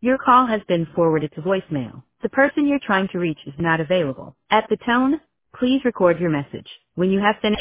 Your call has been forwarded to voicemail. The person you're trying to reach is not available. At the tone, please record your message. When you have finished